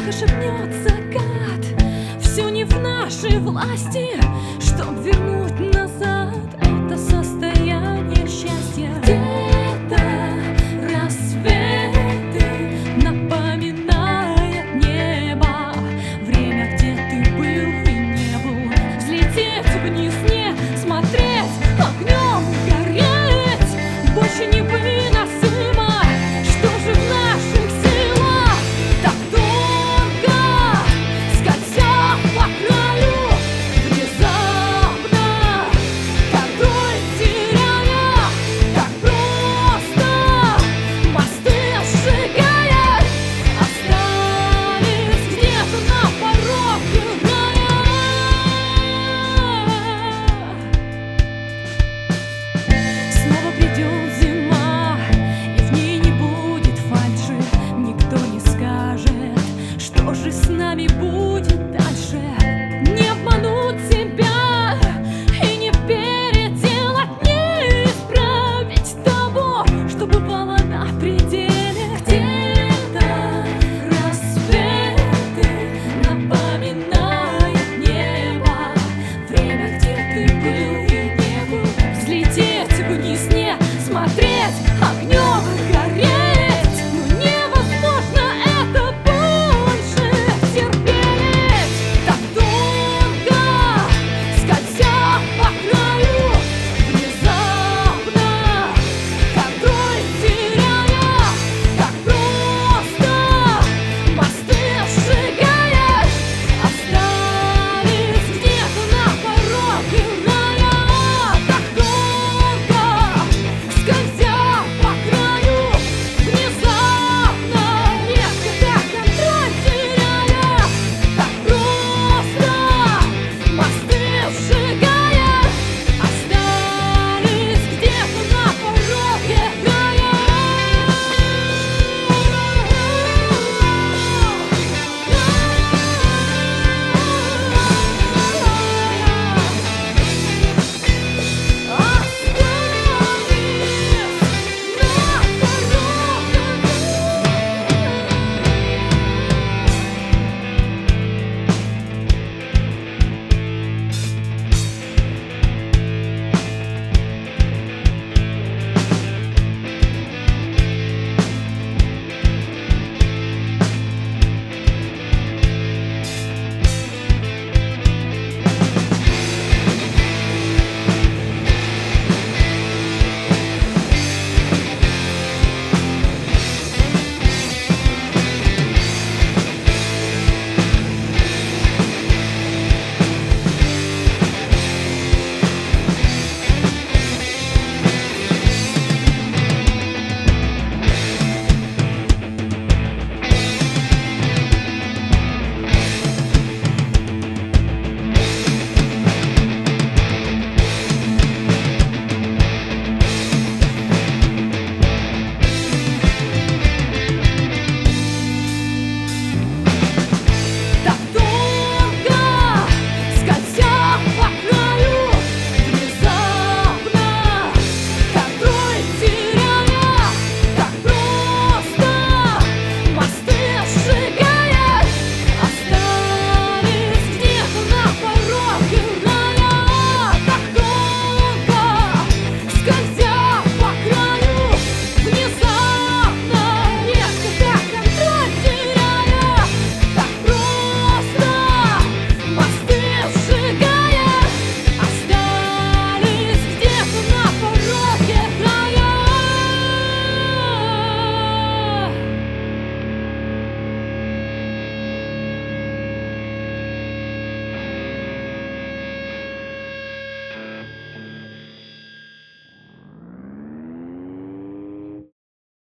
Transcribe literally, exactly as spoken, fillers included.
Тихо шепнет закат, все не в нашей власти, чтоб вернуть назад это состояние счастья. Где-то рассветы напоминает небо, время, где ты был и не был. Взлететь вниз, не смотреть, огнем гореть, больше не выносимо. Что же в наших силах так долго скользя по краю, внезапно контроль теряя, так просто мосты сжигая, остались где-то на пороге рая. Снова придет зима, и в ней не будет фальши, никто не скажет, что же с нами будет.